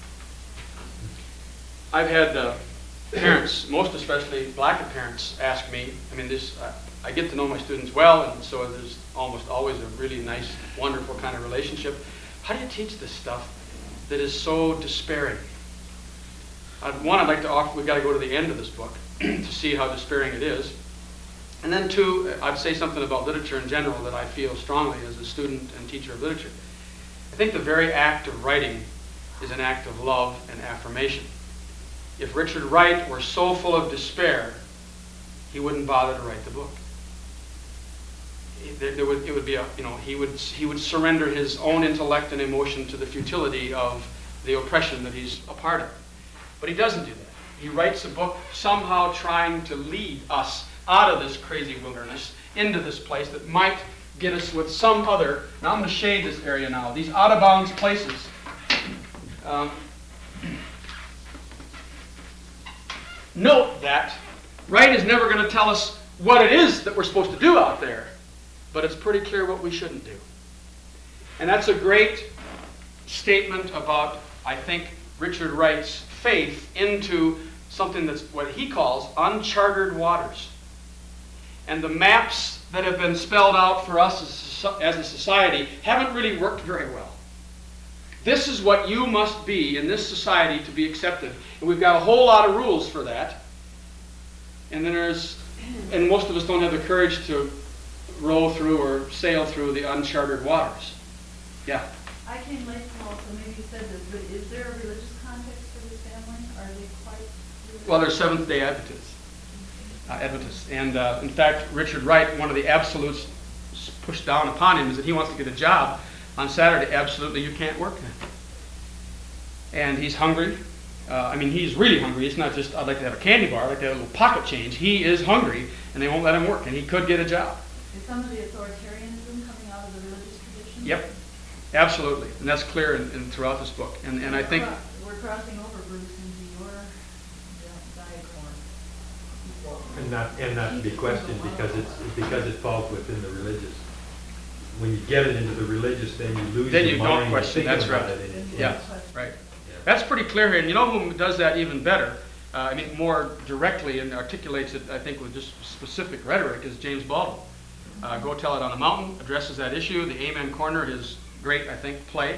Speaker 1: I've had parents, most especially black parents, ask me, I mean, I get to know my students well, and so there's almost always a really nice, wonderful kind of relationship. How do you teach this stuff that is so despairing? One, I'd like to offer, we've got to go to the end of this book to see how despairing it is. And then two, I'd say something about literature in general that I feel strongly as a student and teacher of literature. I think the very act of writing is an act of love and affirmation. If Richard Wright were so full of despair, he wouldn't bother to write the book. It would be he would surrender his own intellect and emotion to the futility of the oppression that he's a part of. But he doesn't do that. He writes a book somehow trying to lead us out of this crazy wilderness into this place that might get us with some other, now I'm going to shade this area now, these out-of-bounds places. Note that Wright is never going to tell us what it is that we're supposed to do out there, but it's pretty clear what we shouldn't do. And that's a great statement about, I think, Richard Wright's faith into something that's what he calls uncharted waters. And the maps that have been spelled out for us as a society haven't really worked very well. This is what you must be in this society to be accepted. And we've got a whole lot of rules for that. And then and most of us don't have the courage to row through or sail through the uncharted waters. Yeah.
Speaker 8: I came late, Paul, so maybe you said this, but is there a religious context for this family? Are they quite religious?
Speaker 1: Well, they're Seventh-day Adventists. And in fact, Richard Wright, one of the absolutes pushed down upon him is that he wants to get a job on Saturday. Absolutely, you can't work then. And he's hungry. He's really hungry. It's not just, I'd like to have a candy bar, I'd like to have a little pocket change. He is hungry, and they won't let him work, and he could get a job.
Speaker 8: Is some of the authoritarianism coming out of the religious tradition?
Speaker 1: Yep, absolutely. And that's clear in throughout this book. And I think...
Speaker 8: We're crossing over, Bruce, into your diagram.
Speaker 5: And not to be questioned because it falls within the religious. When you get it into the religious, then you lose
Speaker 1: then
Speaker 5: your
Speaker 1: you
Speaker 5: mind
Speaker 1: don't question.
Speaker 5: to think
Speaker 1: That's
Speaker 5: about
Speaker 1: right.
Speaker 5: it.
Speaker 1: Yeah, right. That's pretty clear here. And you know who does that even better? More directly and articulates it, I think, with just specific rhetoric is James Baldwin. Go Tell It on a Mountain addresses that issue. The Amen Corner is great, I think, play.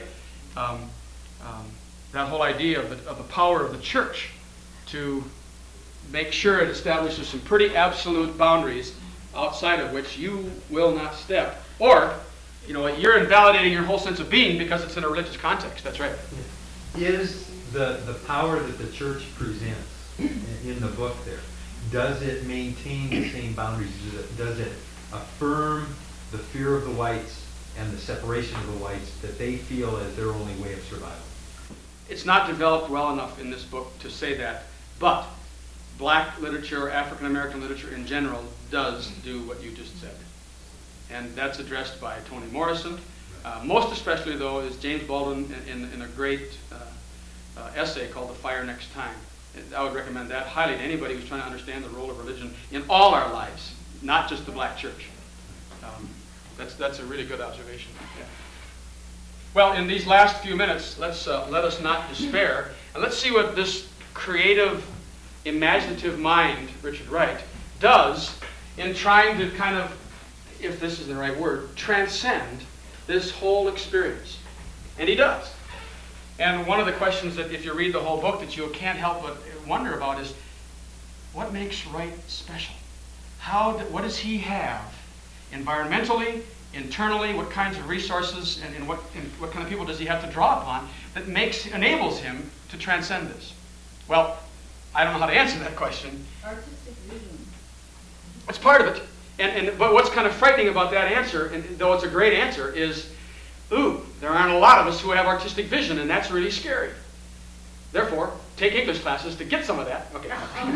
Speaker 1: That whole idea of the power of the church to make sure it establishes some pretty absolute boundaries outside of which you will not step. Or, you're invalidating your whole sense of being because it's in a religious context. That's right.
Speaker 5: Is the power that the church presents in the book there, does it maintain the same boundaries? Does it affirm the fear of the whites and the separation of the whites that they feel as their only way of survival?
Speaker 1: It's not developed well enough in this book to say that, but black literature, African American literature in general, does do what you just said. And that's addressed by Toni Morrison. Most especially, though, is James Baldwin in a great essay called The Fire Next Time. I would recommend that highly to anybody who's trying to understand the role of religion in all our lives, not just the black church. That's a really good observation. Yeah. Well, in these last few minutes, let us not despair, and let's see what this creative, imaginative mind, Richard Wright, does in trying to kind of, if this is the right word, transcend this whole experience. And he does. And one of the questions that if you read the whole book that you can't help but wonder about is, what makes Wright special? What does he have environmentally, internally, what kinds of resources and what kind of people does he have to draw upon that enables him to transcend this? Well, I don't know how to answer that question.
Speaker 8: Artistic vision.
Speaker 1: It's part of it. But what's kind of frightening about that answer, and though it's a great answer, is, there aren't a lot of us who have artistic vision, and that's really scary. Therefore, take English classes to get some of that. Okay.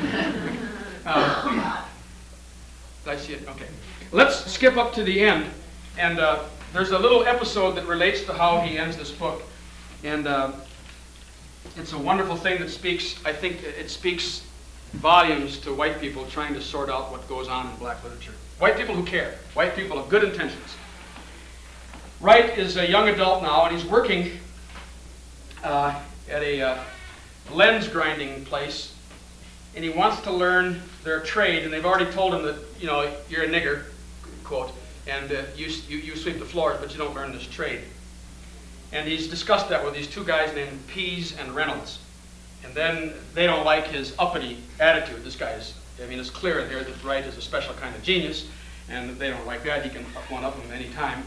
Speaker 1: Did I see it? Okay. Let's skip up to the end. And there's a little episode that relates to how he ends this book. And it's a wonderful thing that speaks, I think it speaks volumes to white people trying to sort out what goes on in black literature. White people who care. White people of good intentions. Wright is a young adult now, and he's working at a lens grinding place, and he wants to learn their trade, and they've already told him that, you're a nigger, quote, and you sweep the floors, but you don't learn this trade. And he's discussed that with these two guys named Pease and Reynolds. And then they don't like his uppity attitude. This guy is, it's clear in here that Wright is a special kind of genius, and they don't like that. He can one-up him any time.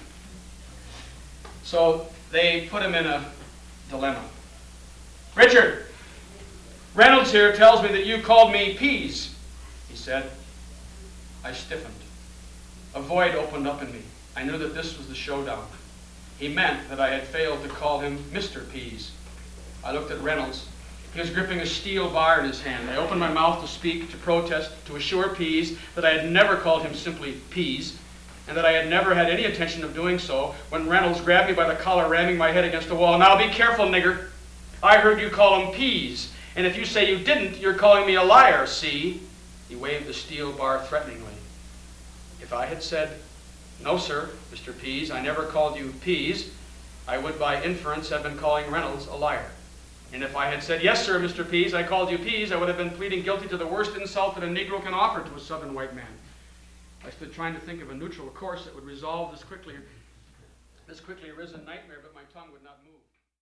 Speaker 1: So they put him in a dilemma. Richard, Reynolds here tells me that you called me Pease, he said. I stiffened. A void opened up in me. I knew that this was the showdown. He meant that I had failed to call him Mr. Pease. I looked at Reynolds. He was gripping a steel bar in his hand. I opened my mouth to speak, to protest, to assure Pease that I had never called him simply Pease, and that I had never had any intention of doing so, when Reynolds grabbed me by the collar, ramming my head against the wall. Now be careful, nigger. I heard you call him Pease, and if you say you didn't, you're calling me a liar, see? He waved the steel bar threateningly. If I had said, no, sir, Mr. Pease, I never called you Pease, I would by inference have been calling Reynolds a liar. And if I had said, yes, sir, Mr. Pease, I called you Pease, I would have been pleading guilty to the worst insult that a Negro can offer to a Southern white man. I stood trying to think of a neutral course that would resolve this quickly arisen nightmare, but my tongue would not move.